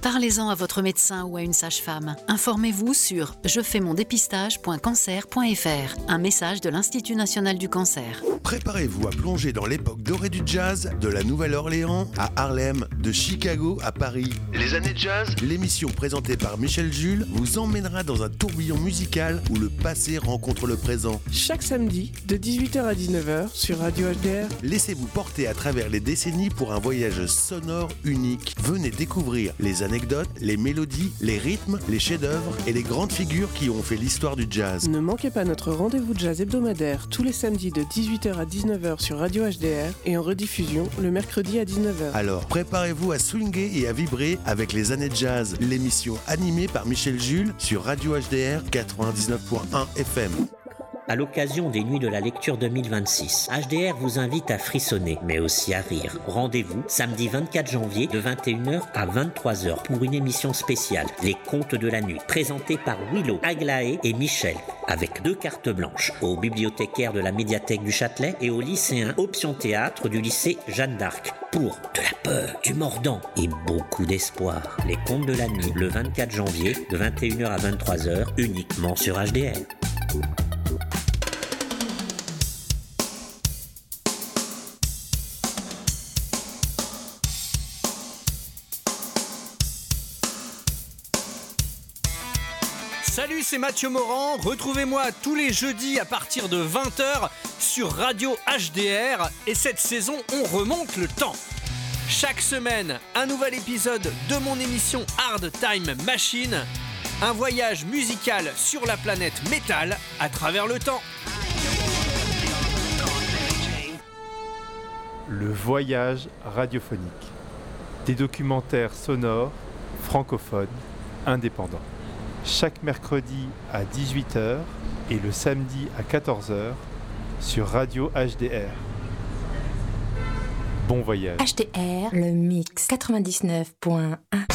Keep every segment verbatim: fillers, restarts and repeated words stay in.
Parlez-en à votre médecin ou à une sage-femme. Informez-vous sur je fais mon dépistage point cancer point f r. Un message de l'Institut national du cancer. Préparez-vous à plonger dans l'époque dorée du jazz, de la Nouvelle-Orléans à Harlem, de Chicago à Paris. Les années jazz, l'émission présentée par Michel Jules vous emmènera dans un tourbillon musical où le passé rencontre le présent. Chaque samedi, de dix-huit heures à dix-neuf heures sur Radio H D R. Laissez-vous porter à travers les décennies pour un voyage sonore unique. Venez découvrir les anecdotes, les mélodies, les rythmes, les chefs-d'œuvre et les grandes figures qui ont fait l'histoire du jazz. Ne manquez pas notre rendez-vous jazz hebdomadaire tous les samedis de dix-huit heures à dix-neuf heures sur Radio H D R et en rediffusion le mercredi à dix-neuf heures. Alors préparez-vous à swinguer et à vibrer avec les années jazz, l'émission animée par Michel Jules sur Radio H D R quatre-vingt-dix-neuf point un F M. À l'occasion des Nuits de la Lecture deux mille vingt-six, H D R vous invite à frissonner, mais aussi à rire. Rendez-vous samedi vingt-quatre janvier de vingt et une heures à vingt-trois heures pour une émission spéciale, Les Contes de la Nuit, présentée par Willow, Aglaé et Michel, avec deux cartes blanches, aux bibliothécaires de la médiathèque du Châtelet et aux lycéens Option Théâtre du lycée Jeanne d'Arc, pour de la peur, du mordant et beaucoup d'espoir. Les Contes de la Nuit, le vingt-quatre janvier de vingt et une heures à vingt-trois heures, uniquement sur H D R. Salut, c'est Mathieu Morand. Retrouvez-moi tous les jeudis à partir de vingt heures sur Radio H D R. Et cette saison, on remonte le temps. Chaque semaine, un nouvel épisode de mon émission Hard Time Machine. Un voyage musical sur la planète métal à travers le temps. Le voyage radiophonique. Des documentaires sonores, francophones, indépendants. Chaque mercredi à dix-huit heures et le samedi à quatorze heures sur Radio H D R. Bon voyage. H D R, le mix quatre-vingt-dix-neuf point un.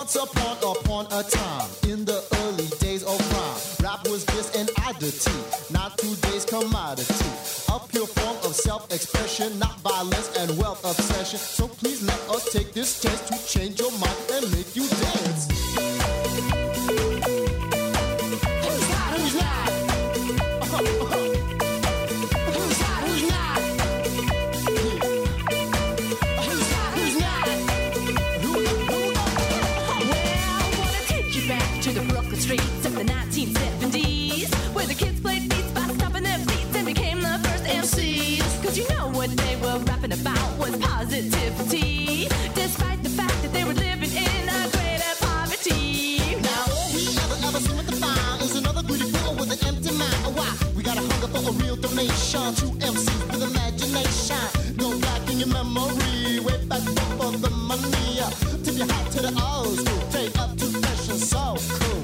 Once upon, upon a time, in the early days of rhyme, rap was just an oddity, not today's commodity. A pure form of self-expression, not violence and wealth obsession. So please let us take this chance to change your mind and make you dance. Who's hot? Who's not? Uh-huh, uh-huh. Who's hot? Who's not? Who's hot? Who's not? Who, who, Well, I wanna take you back to the Brooklyn streets of the nineteen seventies, where the kids played beats by stomping their feet and became the first M Cs. Cause you know what they were rapping about was positivity, despite the fact that they were living in a greater poverty. now all we ever, ever seem to find is another greedy fool with an empty mind. Why? We got a hunger for a real donation to M Cs with imagination. Go back in your memory, way back before the money. Tip your hat to the old school, straight up to fashion, so cool.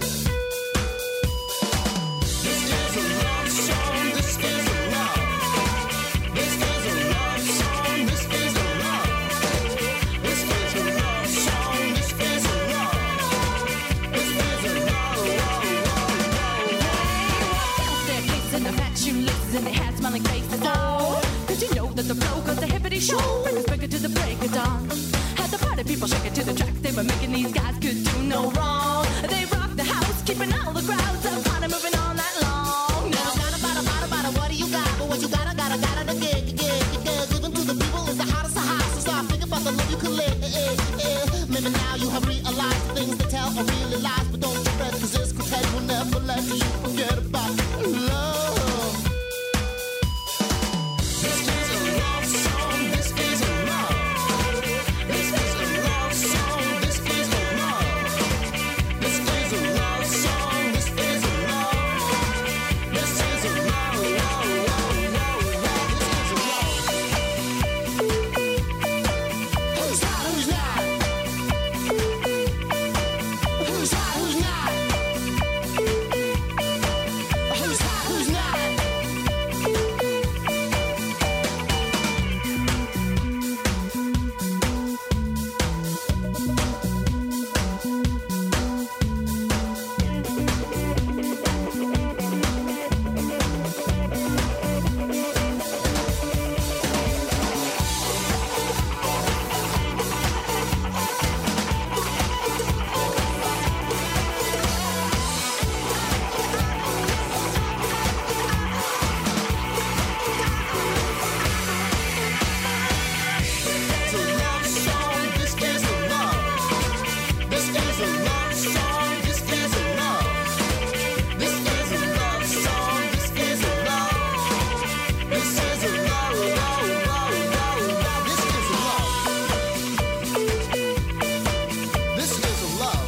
This is a love song, this is a love. This is a love song, this is a love. This is a love song, this is a love. This is a love, love, love, love. Their kicks and the fat shoelaces and they had smiling faces. Oh, cause you know that the flow goes the hippity show. Bring us bigger to the break of dawn. Had the party people shaking to the tracks they were making. These guys could do no wrong. They rocked the house, keeping all the crowds up, party moving all night long. Now, gotta, gotta, gotta, gotta, what do you got? But what you gotta, gotta, gotta, the gig, gig, gig, gig. Giving to the people is the hottest of hot. So start thinking about the love you collect. Eh, eh, eh. Maybe now you have realized the things they tell are really lies. But don't you fret, cause this quartet will never let you forget about love. This is a love song, this is a love. This is a love song, this is a love. This is a love song, this is a love. This is a love, love, love, love, love. This is a love. Who's hot, who's not? Who's hot, who's not? Who's hot, who's not? It's a love song, this is a love. This is a love song, this is a love. This is a love song, this is a love. This is a love, love, love, love, love. This is a love. This is a love.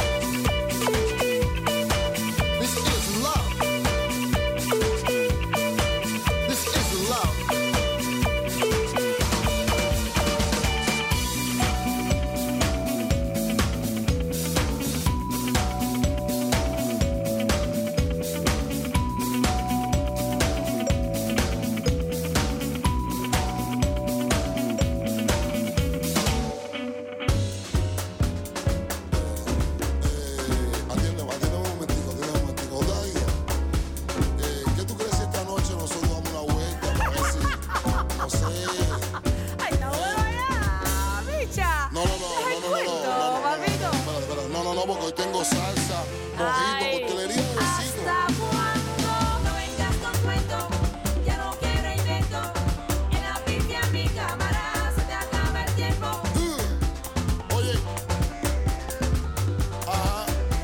This is love. This is love. Atiende, atiende un momentico, atiende un momentico. Dalia, eh, ¿qué tú crees si esta noche nosotros damos una vuelta para ver si, no sé? Ay, no vuelvo allá, bicha. No, no, no, no, no, no, no, no, no, no, papito. espérate, espérate. No, no, no, porque hoy tengo salsa, mojito, Ay, coctelería de besito. ¿hasta cuándo? No vengas con cuento, ya no quiero invento. En la pifia mi cámara se te acaba el tiempo. Oye, ajá,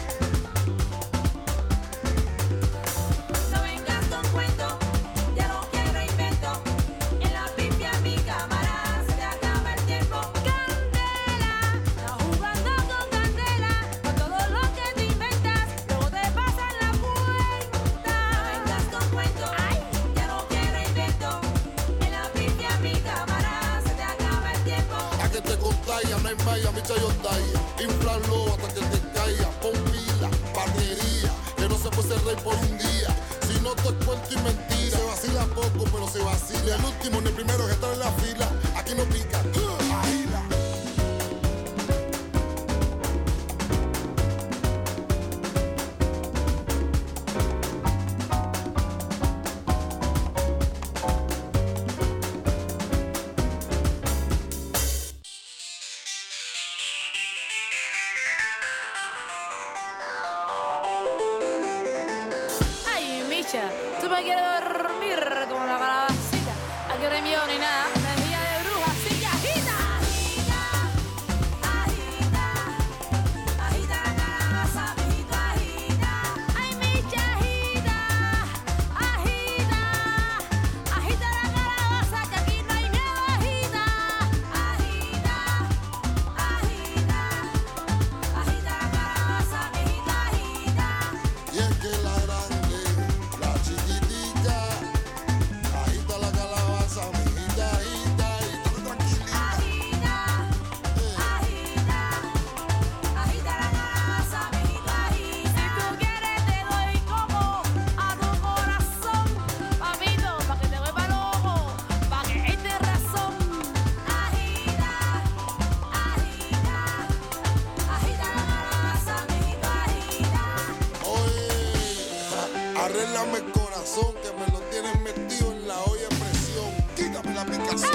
No vengas con cuento, ya no quiero invento. En la pifia mi cámara se te acaba el tiempo. Candela, está jugando con candela, con todo lo que te inventas, luego te pasan la cuenta. No vengas con cuento, ya no quiero invento. En la pifia mi cámara se te acaba el tiempo. a que te contagia, no hay malla, micha yo talla. Inflalo hasta que te caiga, pon pila, batería, que no se puede ser rey por un día. Si no te cuento y mentira, se vacila poco, pero se vacila. El último ni el primero que está en la fila, aquí no pica, agila. Dame el corazón que me lo tienes metido en la olla de presión. Quítame la picazón.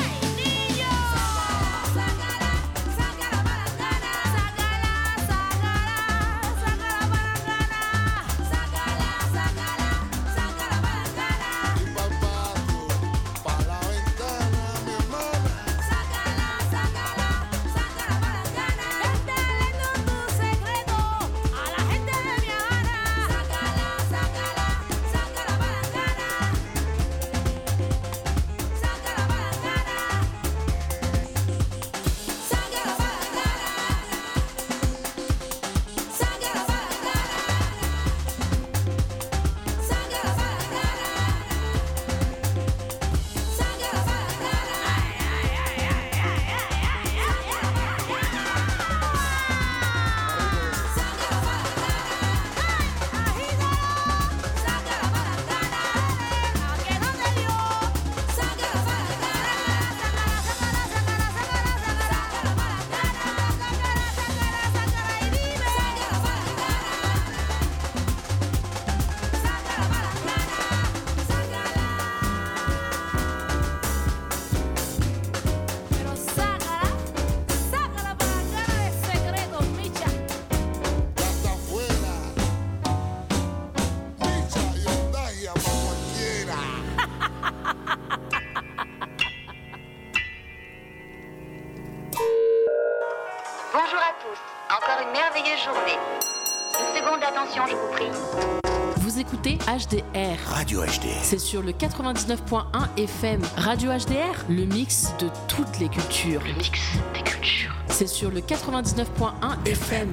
Bonjour à tous, encore une merveilleuse journée. Une seconde d'attention, je vous prie. Vous écoutez H D R. Radio H D R. C'est sur le quatre-vingt-dix-neuf point un F M. Radio H D R, le mix de toutes les cultures. Le mix des cultures. C'est sur le quatre-vingt-dix-neuf point un F M.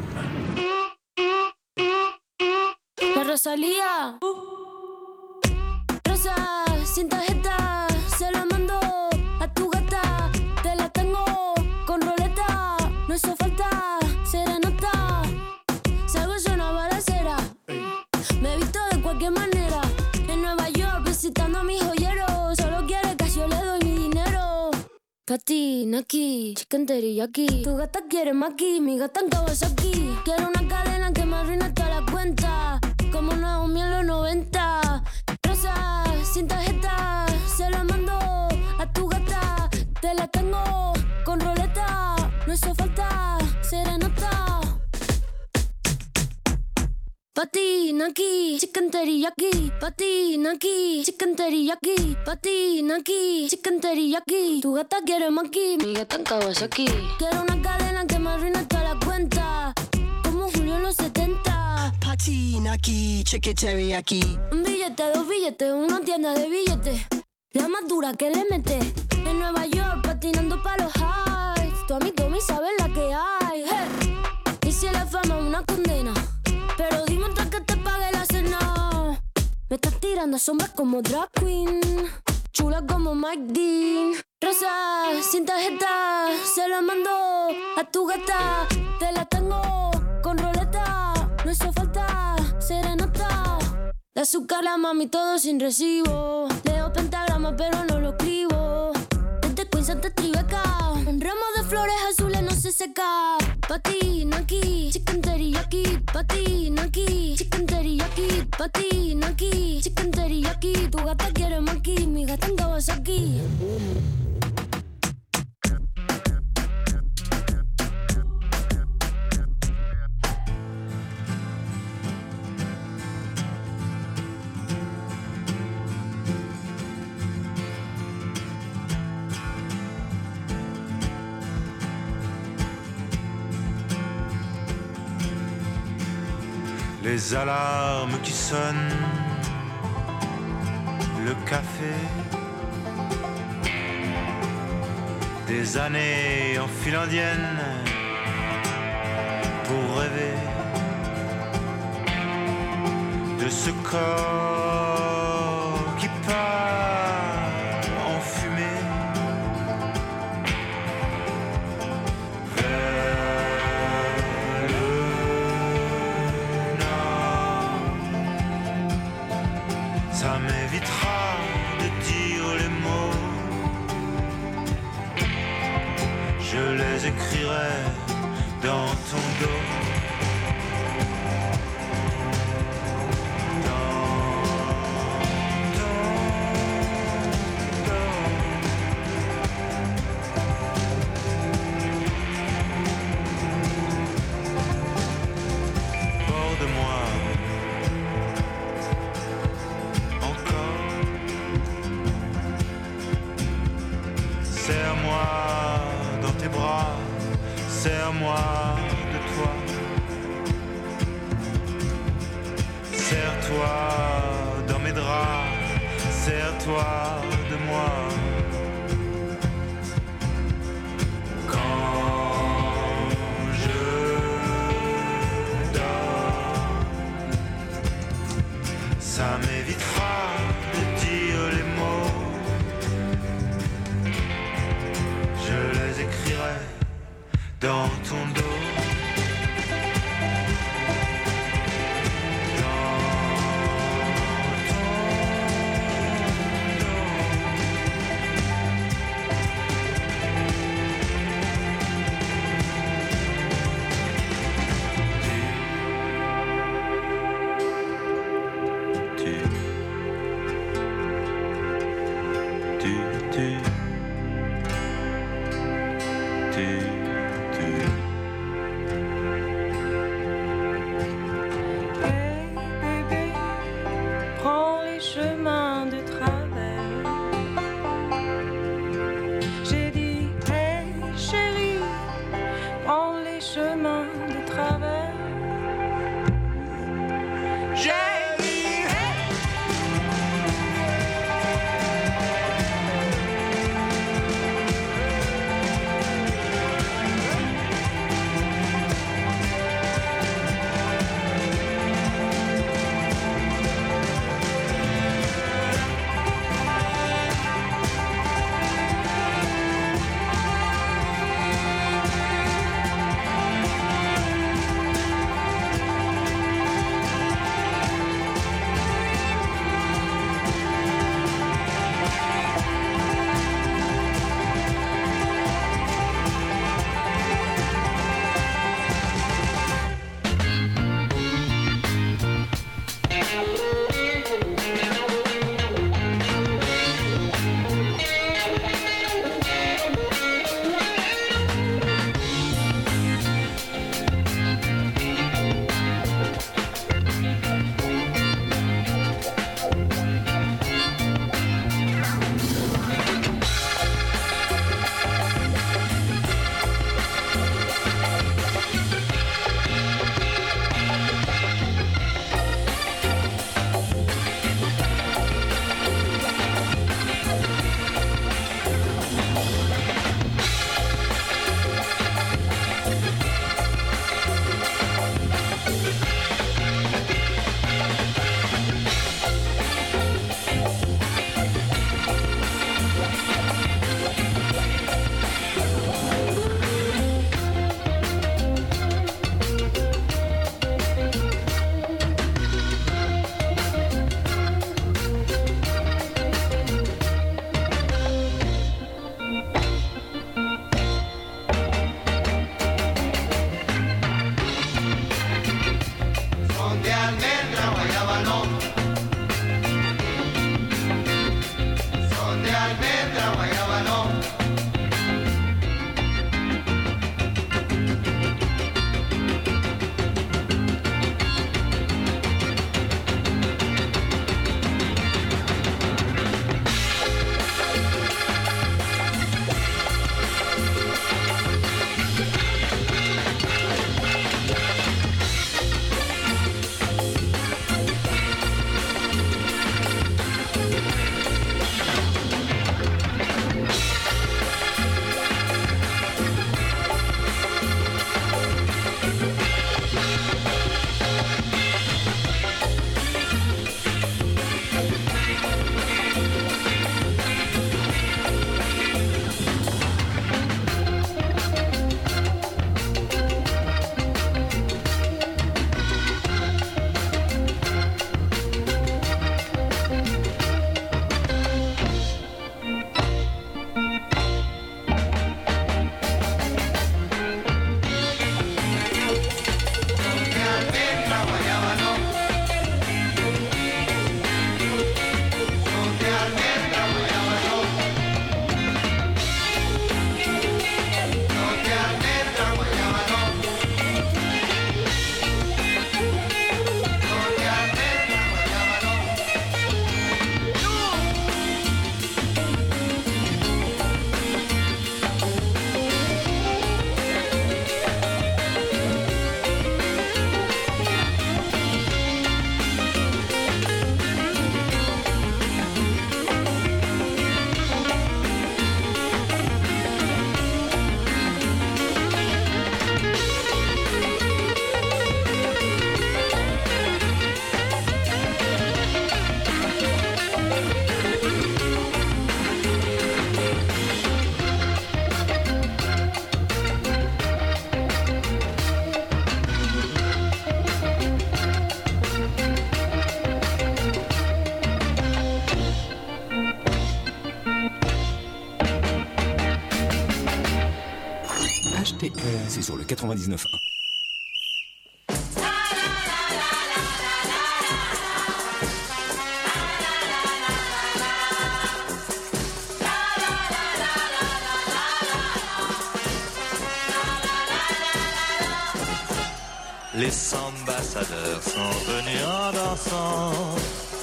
La Rosalía. Rosa, sin tarjeta, se la mando a tu gata. Te la tengo con roleta, no hizo falta serenata. Salgo yo una balacera, me he visto de cualquier manera. En Nueva York visitando a mis joyeros, solo quiere que yo le doy mi dinero. Pati, Naki, chicken teriyaki. Tu gata quiere maki, mi gata en Kawasaki. Quiero una cadena que me arruine toda la cuenta, como Naomi en los noventa. Rosa, sin tarjeta, se la mando a tu gata. Te la tengo con roleta, no hizo falta serenata. Pati, Naki, chicken teriyaki. Pati, Naki, chicken teriyaki. Pati, Naki, chicken teriyaki. Tu gata quiere maki, mi gata en Kawasaki. Quiero una cadena que me arruine toda la cuenta, como Julio en los setenta. Pati, Naki, chicken teriyaki. Un billete, dos billetes, una tienda de billetes. La más dura que le mete. En Nueva York patinando pa' los highs. Tu amigo me sabe la que hay. Hey. Y si la fama es una condena, pero dime antes que te pague la cena. Me estás tirando sombras como drag queen, chula como Mike Dean. Rosa, sin tarjeta, se la mando a tu gata. Te la tengo con roleta, no hizo falta serenata. De azúcar la mami todo sin recibo. Leo pentagrama pero no lo escribo. Desde Queens hasta Tribeca, un ramo de flores azules no se seca. Pati, Naki, chicken teriyaki. Pati, Naki, chicken teriyaki. Pati, Naki, chicken teriyaki. Tu gata quiere maki, mi gata en Kawasaki. Les alarmes qui sonnent, le café, des années en file indienne pour rêver de ce corps qui part en fumée vers le ça m'évitera de dire les mots, je les écrirai dans ton dos, dans Serre-moi de toi. Serre-toi dans mes draps, serre-toi de moi. Quand je dors, ça m'évitera de dire les mots. Je les écrirai dans ton dos. Prends les chemins de travers. J'ai dit, hey chérie, prends les chemins de travers. J'ai dit, hey. Et c'est sur le quatre-vingt-dix-neuf point un. Les ambassadeurs sont venus en dansant.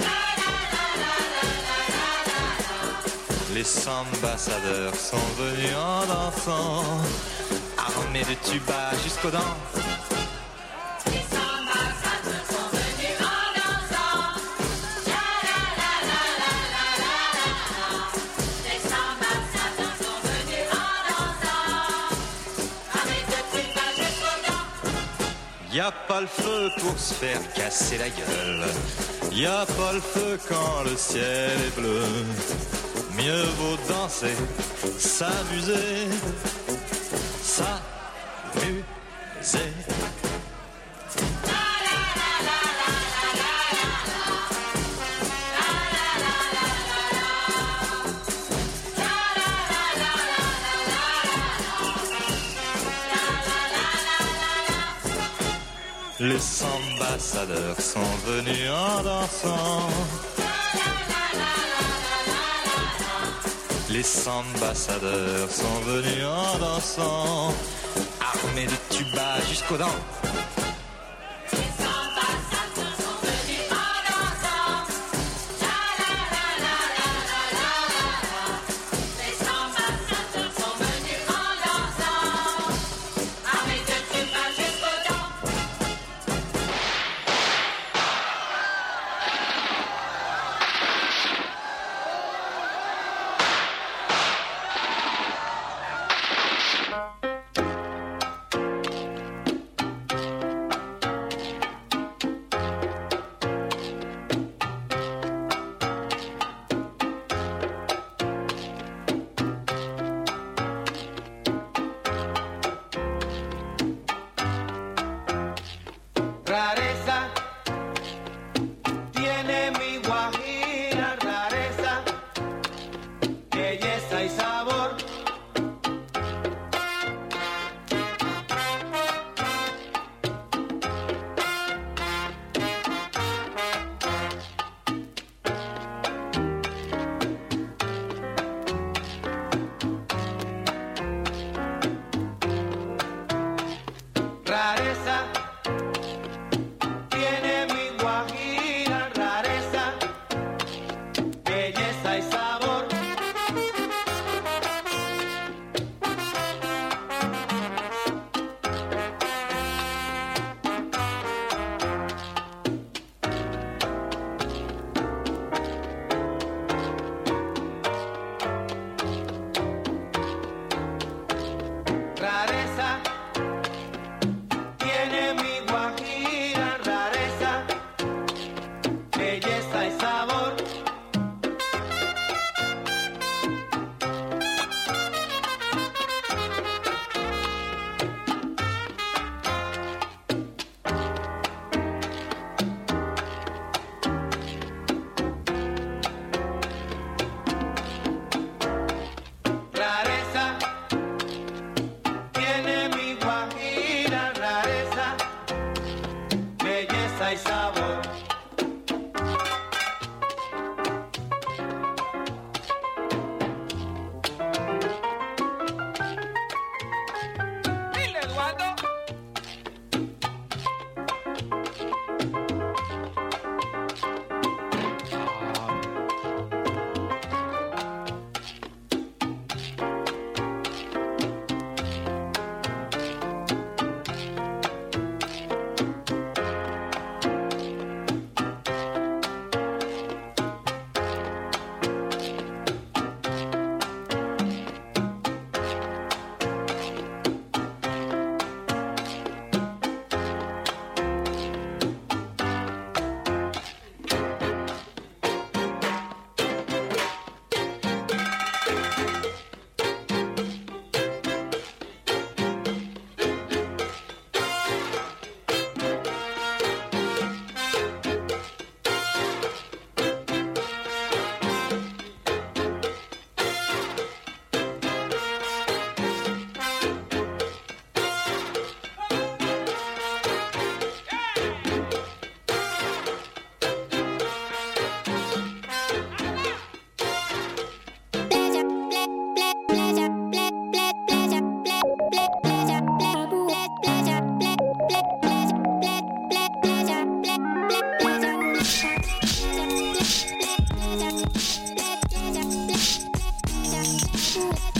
Les ambassadeurs sont venus en dansant, armés de tubas jusqu'aux dents. Les ambassadeurs sont venus en dansant. La la la la la la la la. Les ambassadeurs sont venus en dansant, armés de tubas jusqu'aux dents. Y a pas le feu pour se faire casser la gueule. Y a pas le feu quand le ciel est bleu. Mieux vaut danser, s'amuser, s'amuser. Les ambassadeurs sont venus en dansant. Les ambassadeurs sont venus en dansant, armés de tubas jusqu'aux dents. Les ambassadeurs sont venus en dansant. La la la la la la la la. Les ambassadeurs sont venus en dansant, armés de tubas jusqu'aux dents. Rareza tiene mi guajira, rareza, belleza y sabor. Rareza tiene mi guajira, rareza, belleza y sabor. Let